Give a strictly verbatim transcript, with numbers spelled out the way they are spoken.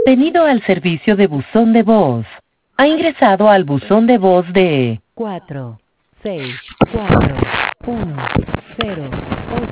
Bienvenido al servicio de buzón de voz. Ha ingresado al buzón de voz de cuatro seis cuatro uno cero ocho.